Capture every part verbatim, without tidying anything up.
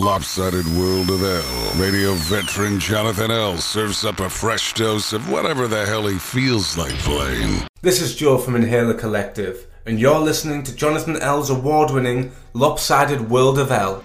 Lopsided World of L. Radio veteran Jonathan L. serves up a fresh dose of whatever the hell he feels like playing. This is Joe from Inhaler Collective, and you're listening to Jonathan L's award-winning Lopsided World of L.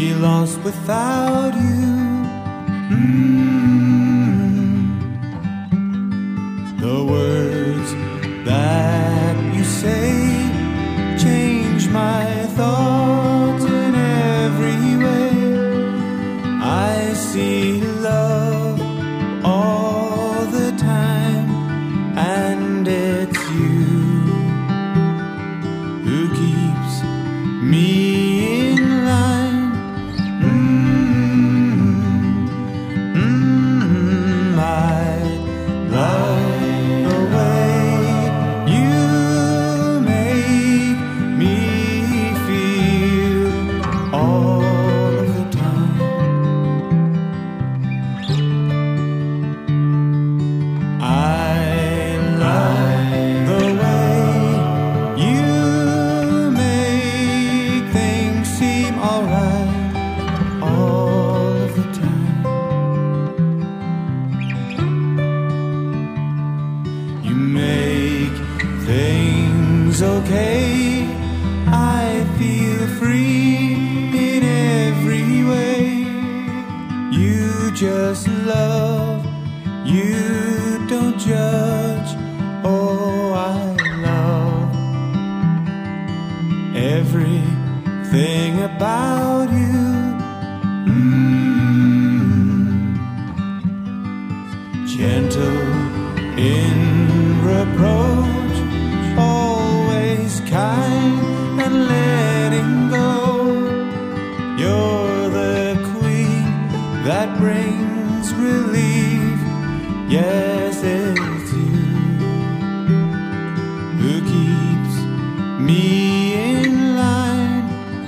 be lost without you. Mm. The words that you say change my thoughts in every way. I see love all the time, and it's you who keeps me in line. Mm-hmm. Mm-hmm. I love the way you make me feel all of the time. I love the way you make things seem alright all of the time. You make things okay. I feel free in every way. You just love, you don't judge. Oh, I love everything about you. Mm. Gentle in reproach, always kind and letting go. You're the queen that brings relief. Yes, it's you who keeps me in line.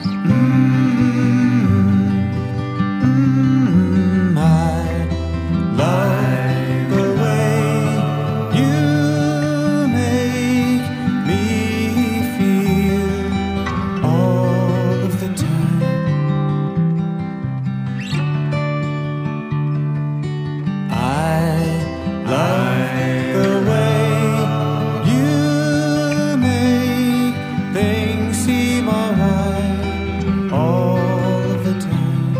Mm-hmm. Mm-hmm. I love the way you make me feel all of the time. I love the way you make things seem alright all of the time.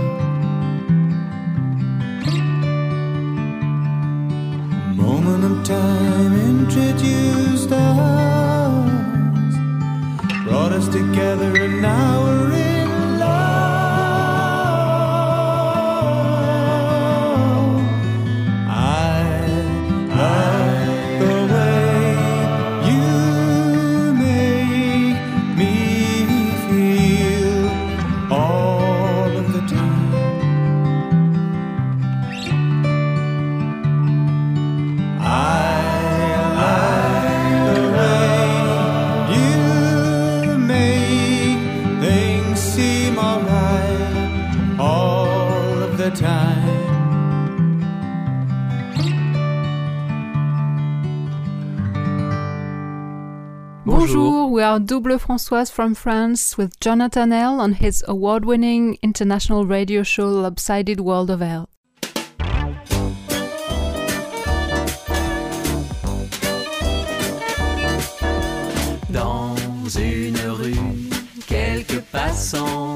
Moment of time introduced us, brought us together, and now we're in love. I love the way you make me feel all of the time. I love the way you make things seem alright all of the time. Bonjour, we are Double Françoise from France with Jonathan L. on his award-winning international radio show Lopsided World of L. Dans une rue, quelques passants,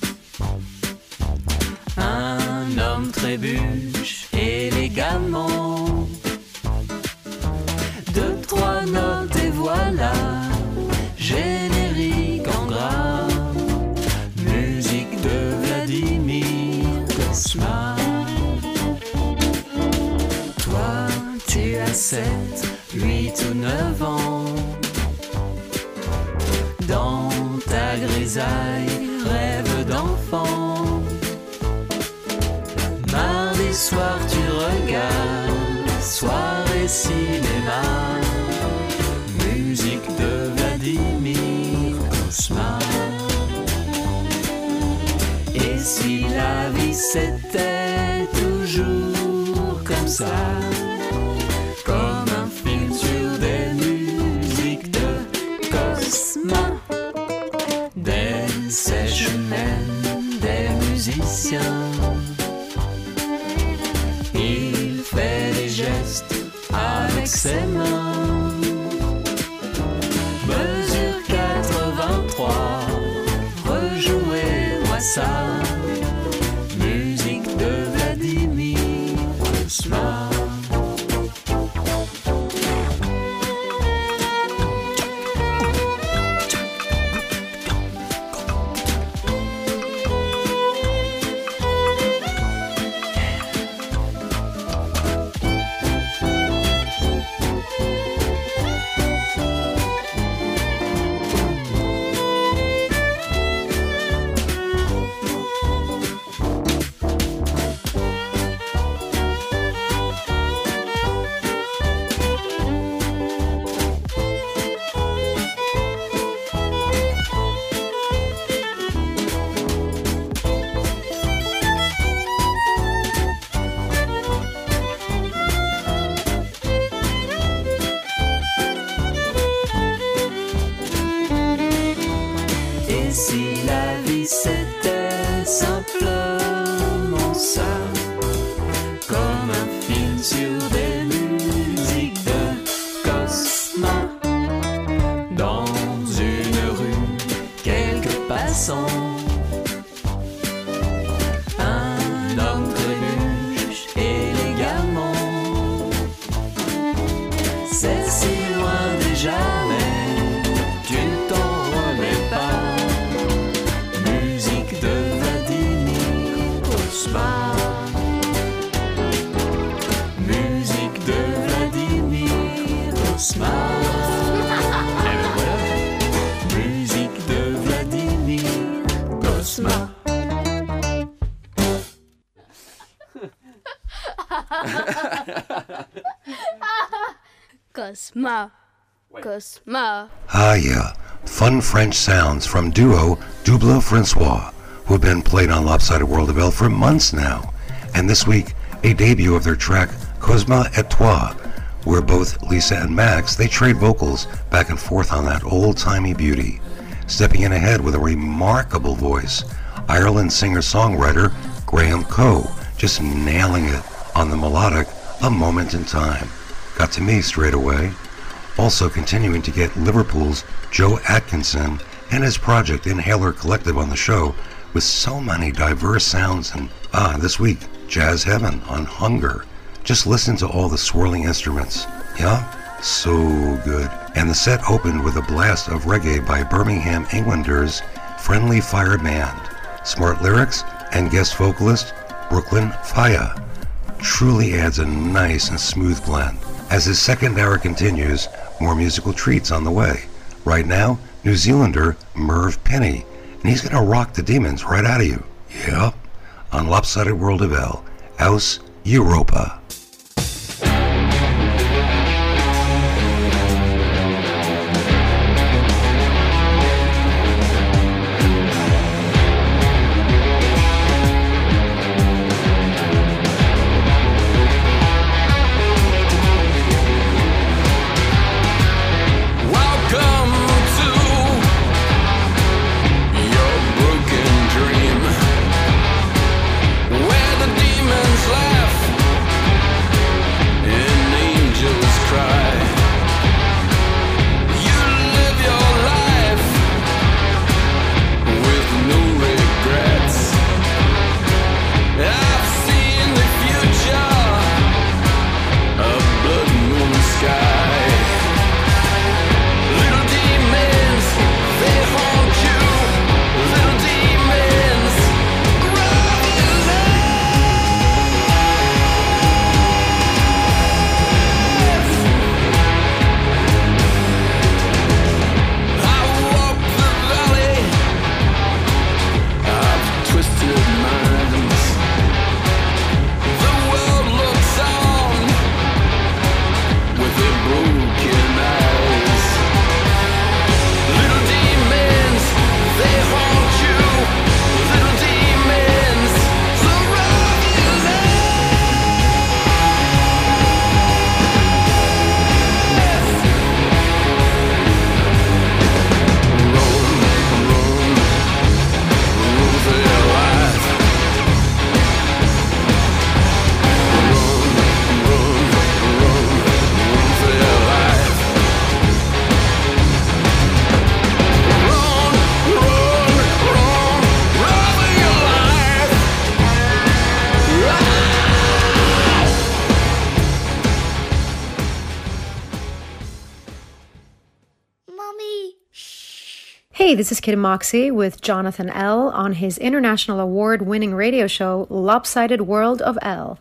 un homme trébuche élégamment. Deux, trois notes et voilà, générique en gras, musique de Vladimir Cosma. Toi, tu as sept, huit ou neuf ans. Dans ta grisaille, rêve d'enfant. Mardi soir, tu regardes soirée cinéma, musique de Vladimir Cosma. Et si la vie c'était toujours comme ça, comme un film sur des musiques de Cosma, des sèches-humaines, des musiciens. Il fait des gestes avec ses mains. Mesure quatre-vingt-trois, rejouez-moi ça. mon ça, comme un film sur des musiques de Cosma. Dans une rue, quelques passants, un homme trébuche élégamment. C'est si loin déjà, mais tu ne t'en remets pas. Musique de Vladimir Cosma. Musique de Vladimir Cosma. Et ben voilà. Musique de Vladimir Cosma. Cosma. Cosma. Ah, yeah. Fun French sounds from duo Double Francois, who have been played on Lopsided World of L for months now. And this week, a debut of their track Cosma et Toi, where both Lisa and Max, they trade vocals back and forth on that old-timey beauty. Stepping in ahead with a remarkable voice, Ireland singer-songwriter Graham Coe, just nailing it on the melodic A Moment in Time. Got to me straight away. Also continuing to get Liverpool's Joe Atkinson and his project Inhaler Collective on the show with so many diverse sounds. And ah, this week, Jazz Heaven on Hunger. Just listen to all the swirling instruments. Yeah? So good. And the set opened with a blast of reggae by Birmingham, Englanders Friendly Fire Band. Smart lyrics and guest vocalist Brooklyn Faya. Truly adds a nice and smooth blend. As his second hour continues, more musical treats on the way. Right now, New Zealander Merv Penny, and he's gonna rock the demons right out of you. Yep, on Lopsided World of L, Aus Europa. Hey, this is Kid Moxie with Jonathan L. on his international award-winning radio show, Lopsided World of L.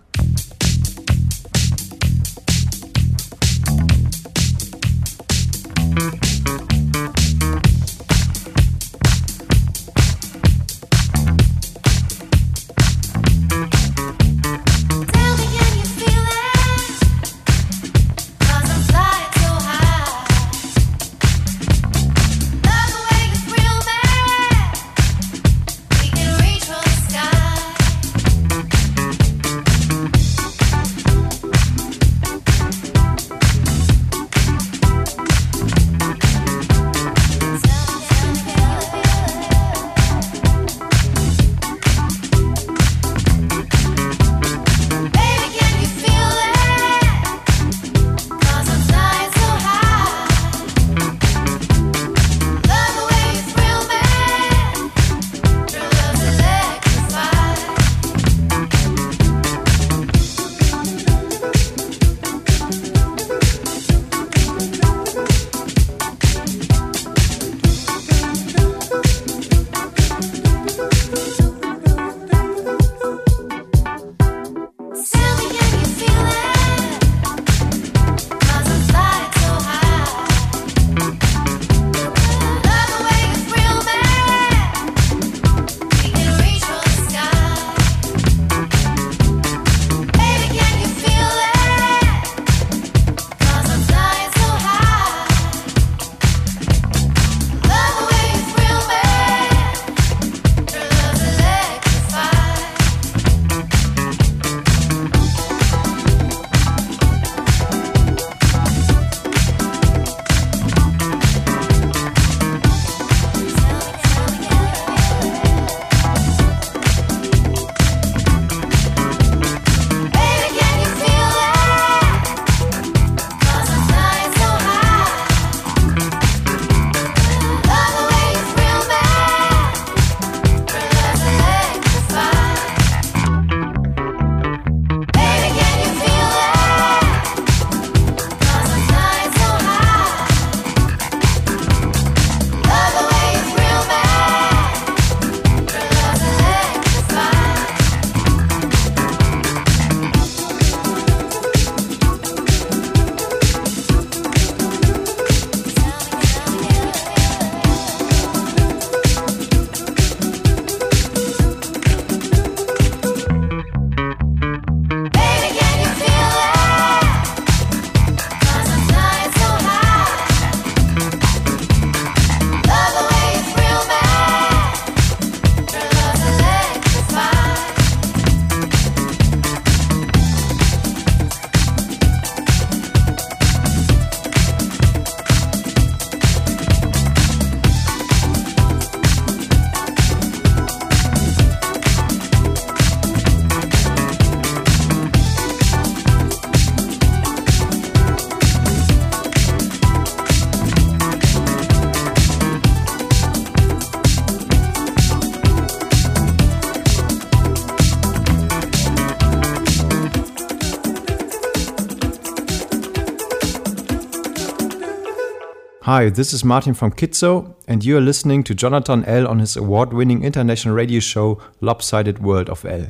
Hi, this is Martin from Kitzo, and you are listening to Jonathan L. on his award-winning international radio show Lopsided World of L.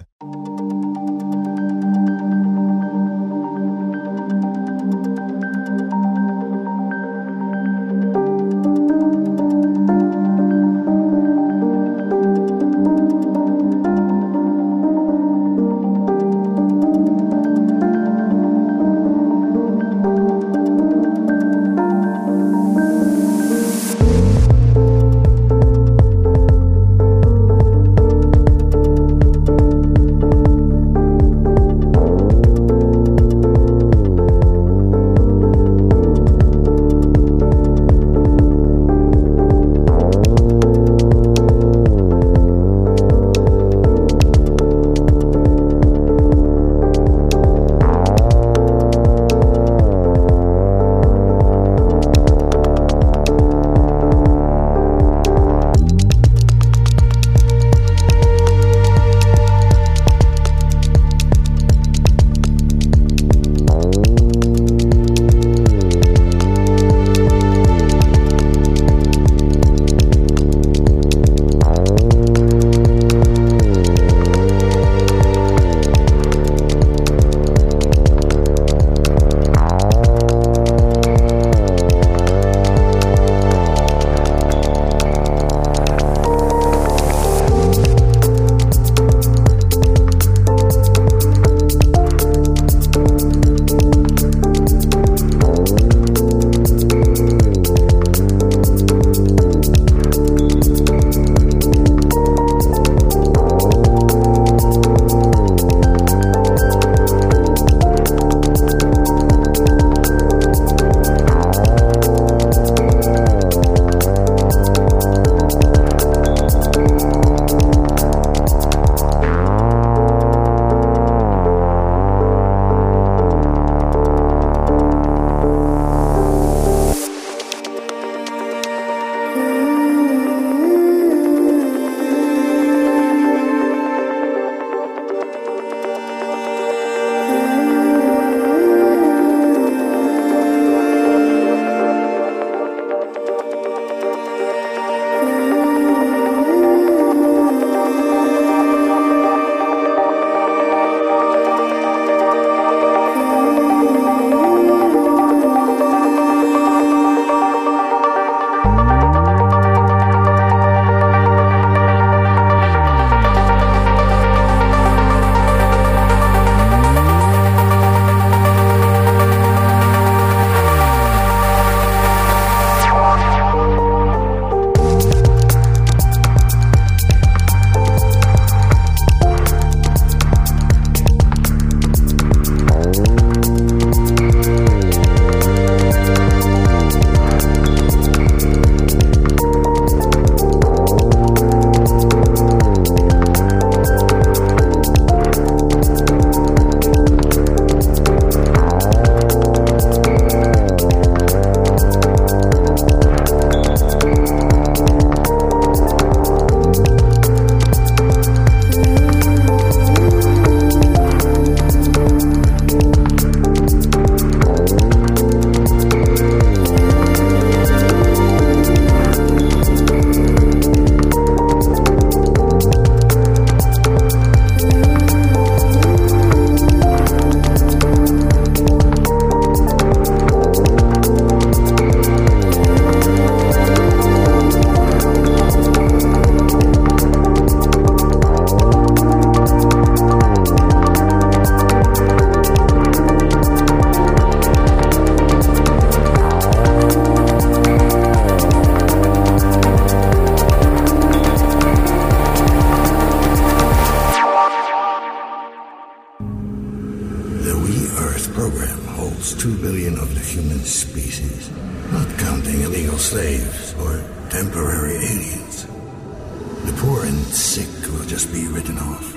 two billion of the human species, not counting illegal slaves or temporary aliens. The poor and sick will just be written off.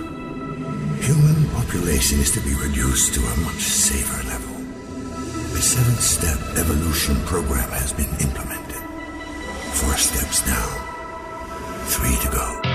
Human population is to be reduced to a much safer level. The seven-step evolution program has been implemented. Four steps down, three to go.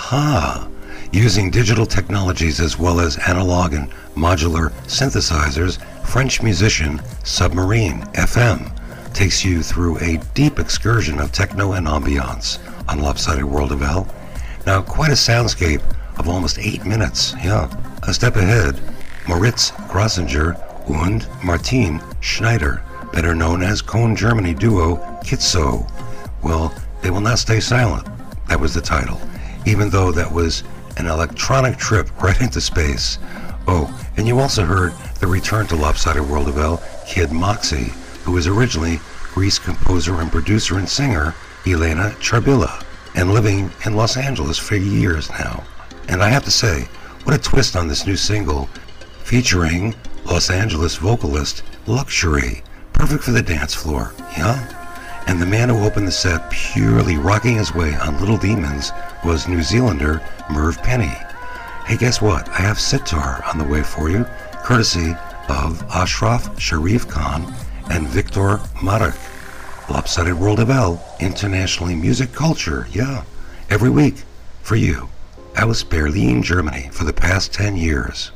Aha! Using digital technologies as well as analog and modular synthesizers, French musician Submarine F M takes you through a deep excursion of techno and ambiance on Lopsided World of L. Now, quite a soundscape of almost eight minutes, yeah. A step ahead, Moritz Grosinger and Martin Schneider, better known as Cone Germany duo Kitso. Well, they will not stay silent. That was the title, even though that was an electronic trip right into space. Oh, and you also heard the return to Lopsided World of L, Kid Moxie, who was originally Greece composer and producer and singer Elena Charbila, and living in Los Angeles for years now. And I have to say, what a twist on this new single, featuring Los Angeles vocalist Luxury, perfect for the dance floor, yeah? And the man who opened the set purely rocking his way on Little Demons was New Zealander Merv Penny. Hey, guess what? I have Sitar on the way for you, courtesy of Ashraf Sharif Khan and Victor Marak. Lopsided World of L, internationally music culture, yeah. Every week, for you. I was Berlin, Germany for the past ten years.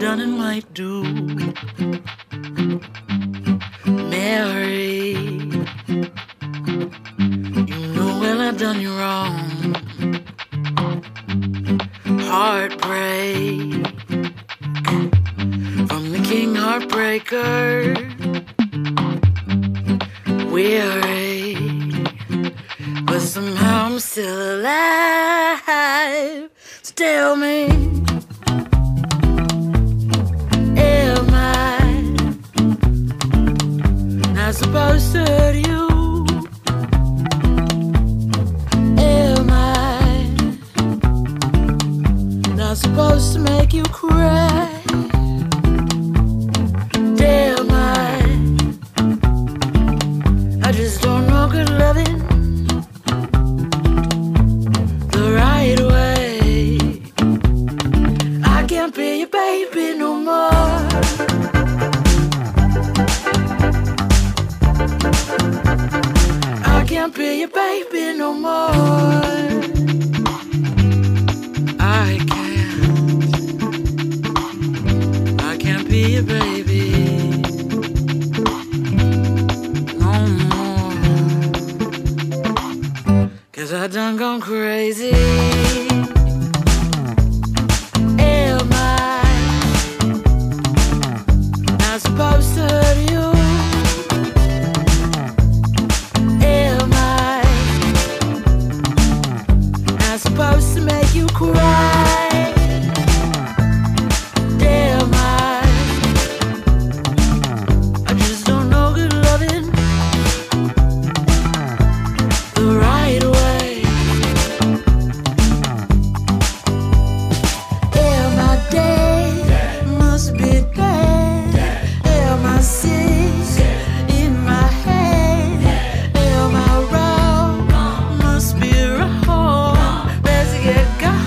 done and might do. Mary, you know well I done you wrong. Heartbreak from the King Heartbreaker. Weary, but somehow I'm still alive. So tell me, am I not supposed to hurt you? Am I not supposed to make you cry? Damn, I I just don't know good loving the right way. I can't be your baby no more. I can't be your baby no more. I can't. I can't be your baby no more. 'Cause I done gone crazy. Am I not supposed to hurt you? Am I not supposed to make you cry? Damn, I I just don't know good loving the right way. Am I dead? Must be dead. Am I sick in my head? Am I wrong? Must be wrong. Let's get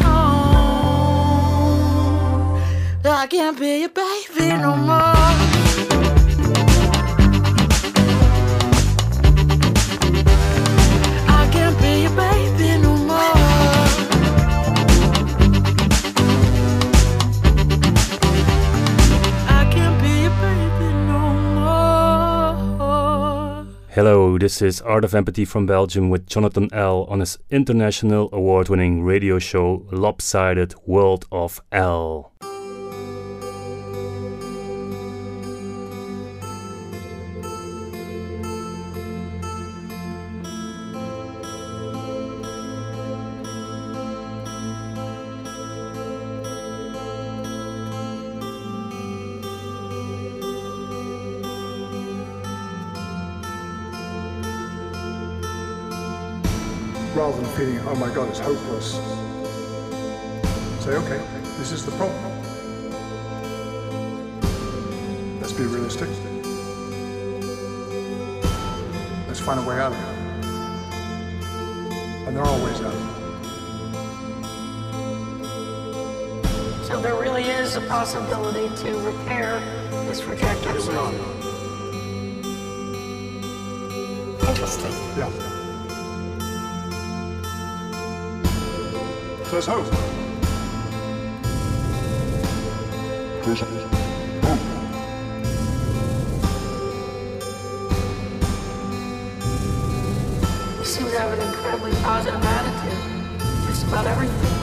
gone. I can't be your baby no more. I can't be your baby no more. I can't be your baby no more. Hello, this is Art of Empathy from Belgium with Jonathan L. on his international award-winning radio show Lopsided World of L. Rather than feeling, oh my God, it's hopeless, say, okay, this is the problem. Let's be realistic. Let's find a way out of it. And there are ways out. So there really is a possibility to repair this trajectory. Interesting. Yeah. There's hope. There's hope. You seem to have an incredibly positive attitude, just about everything.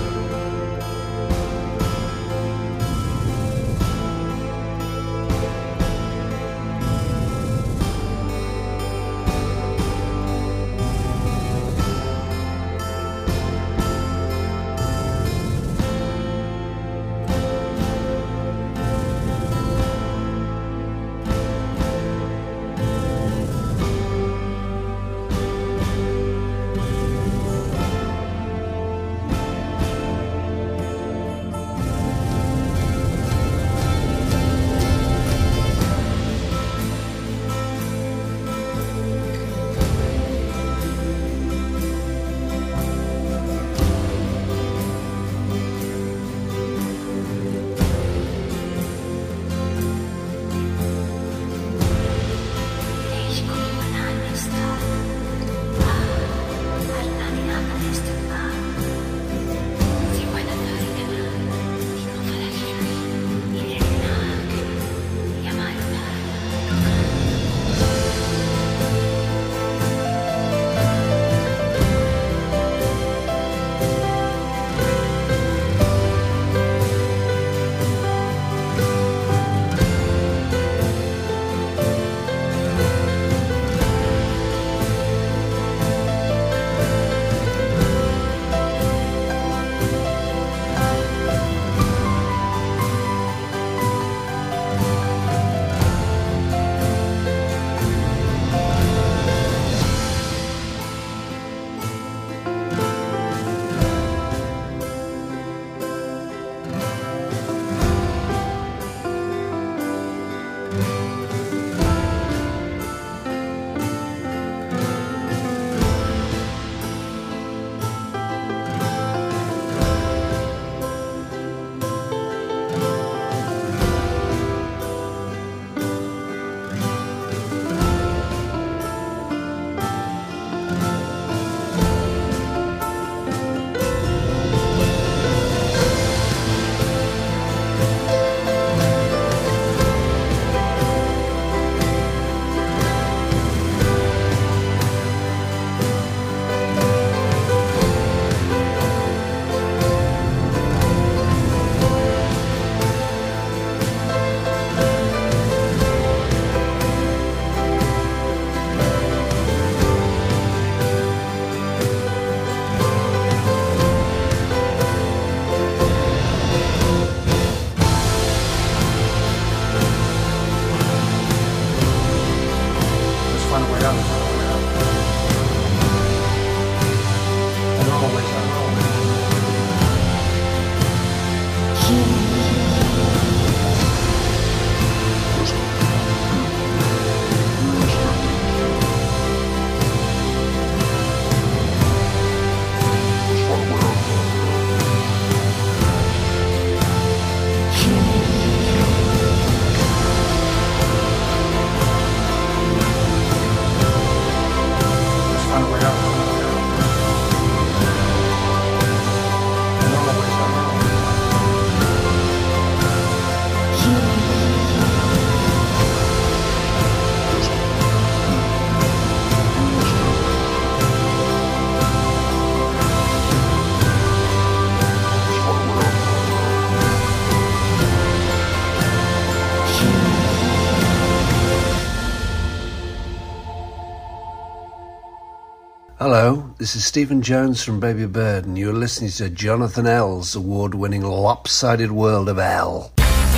This is Stephen Jones from Baby Bird, and you're listening to Jonathan L's award-winning Lopsided World of L.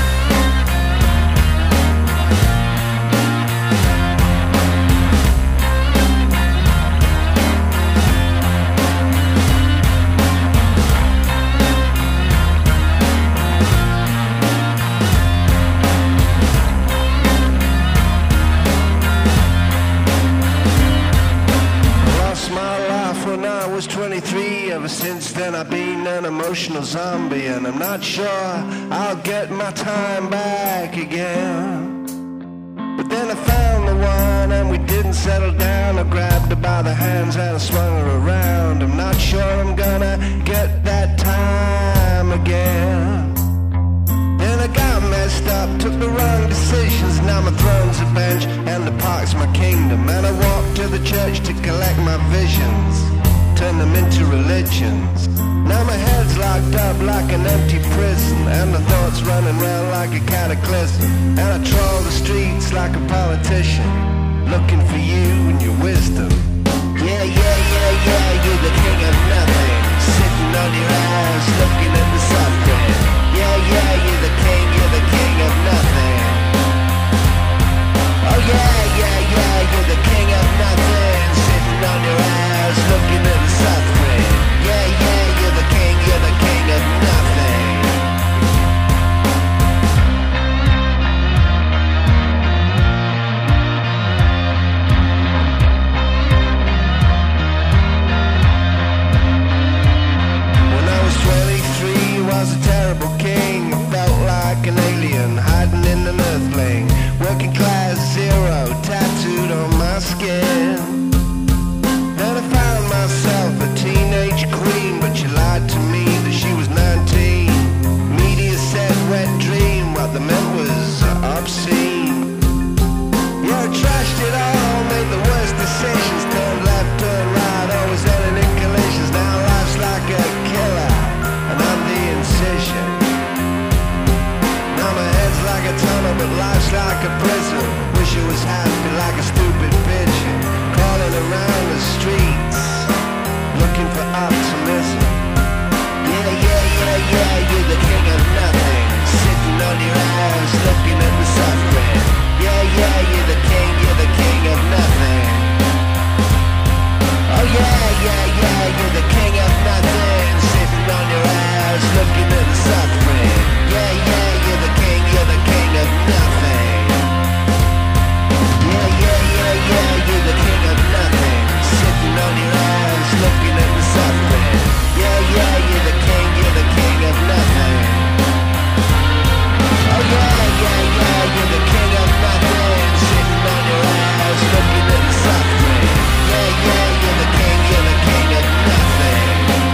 Since then I've been an emotional zombie, and I'm not sure I'll get my time back again. But then I found the one and we didn't settle down. I grabbed her by the hands and I swung her around. I'm not sure I'm gonna get that time again. Then I got messed up, took the wrong decisions. Now my throne's a bench and the park's my kingdom. And I walk to the church to collect my visions, turn them into religions. Now my head's locked up like an empty prison, and the thoughts running round like a cataclysm. And I troll the streets like a politician, looking for you and your wisdom. Yeah, yeah, yeah, yeah, you're the king of nothing, sitting on your ass looking at the suffering. Yeah, yeah, you're the king, you're the king of nothing. Oh yeah, yeah, yeah, you're the king of nothing, sitting on your ass looking at the suffering. Yeah, yeah, you're the king, you're the king of nothing. When I was twenty-three, I was a terrible king. I felt like an alien hiding in an earthling. Working class zero tattooed on my skin. Then I found myself a teenage queen, but she lied to me that she was nineteen. Media said wet dream, what they meant was obscene. Yeah, I trashed it all, made the worst decisions, turned left, turned right, always ending in collisions. Now life's like a killer, and I'm the incision. Now my head's like a tunnel, but life's like a prison. Wish it was happy like a stupid pigeon, crawling around the streets, looking for optimism. Yeah, yeah, yeah, yeah, you're the king of nothing, sitting on your ass, looking at the suffering. Yeah, yeah, you're the king, you're the king of nothing. Oh yeah, yeah, yeah, you're the king of nothing, sitting on your ass, looking at the suffering. Yeah, yeah, you're the king, you're the king of nothing. Yeah, yeah, yeah, yeah, you're the king of nothing, sitting on your ass, looking at the suffering. Yeah, yeah, you're the king, you're the king of nothing. Oh yeah, yeah, yeah, you're the king of nothing, sitting on your ass, looking at the suffering. Yeah, yeah, you're the king, you're the king of nothing.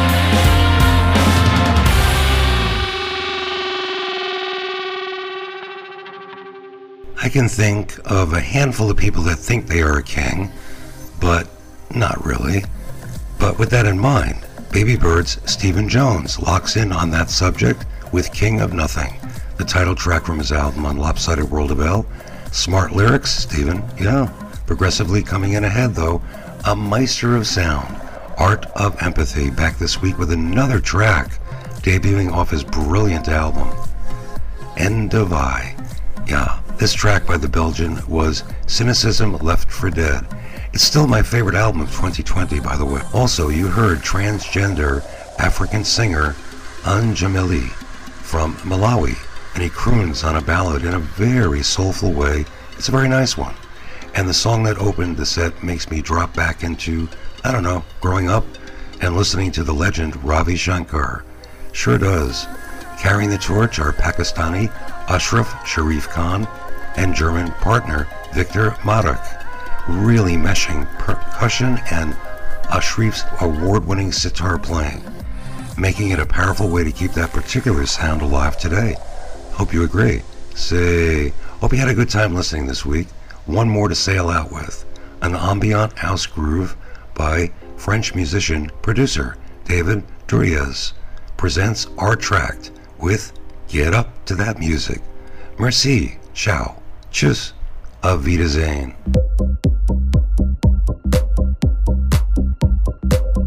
I can think of a handful of people that think they are a king, but not really. But with that in mind, Baby Bird's Stephen Jones locks in on that subject with King of Nothing, the title track from his album on Lopsided World of L. Smart lyrics, Stephen, yeah. Progressively coming in ahead, though. A meister of sound, Art of Empathy, back this week with another track, debuting off his brilliant album, End of I. Yeah, this track by the Belgian was Cynicism Left for Dead. It's still my favorite album of twenty twenty, by the way. Also, you heard transgender African singer Anjameli from Malawi, and he croons on a ballad in a very soulful way. It's a very nice one. And the song that opened the set makes me drop back into, I don't know, growing up and listening to the legend Ravi Shankar. Sure does. Carrying the torch are Pakistani Ashraf Sharif Khan and German partner Victor Madak, really meshing percussion and Ashraf's award-winning sitar playing, making it a powerful way to keep that particular sound alive today. Hope you agree. Say, hope you had a good time listening this week. One more to sail out with, an ambient house groove by French musician producer David Duriez presents our track with Get Up to That Music. Merci, ciao, tschüss, auf Wiedersehen.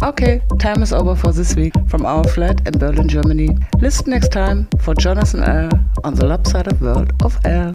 Okay, time is over for this week from our flat in Berlin, Germany. Listen next time for Jonathan L. on the Lopsided World of L.